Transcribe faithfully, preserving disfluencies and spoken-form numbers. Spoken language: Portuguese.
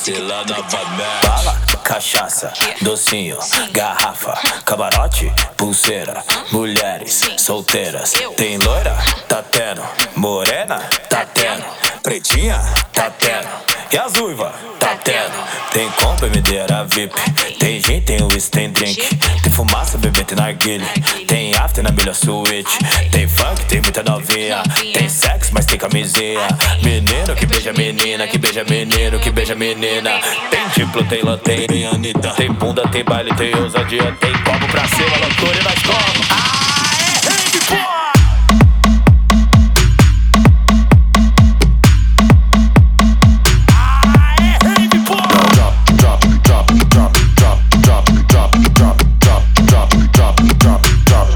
vacila na Bala, cachaça, docinho, garrafa, camarote, pulseira, mulheres solteiras. Tem loira? Tá tendo. Morena? Tá tendo. Pretinha? Tá tendo. E as uivas? Tá tendo. Tem compra, M D era V I P. Tem gin, tem whisky, tem drink. Tem fumaça, bebê, tem narguilé. Tem after na melhor suíte. Tem funk, tem muita novinha. Tem sexo, mas tem camisinha. Menino que beija menina, que beija menino, que beija menina. Tem diplo, tem lanterna, tem Anitta. Tem bunda, tem baile, tem ousadia. Tem copo pra cima, loucura e nós como. Ah, é, hey,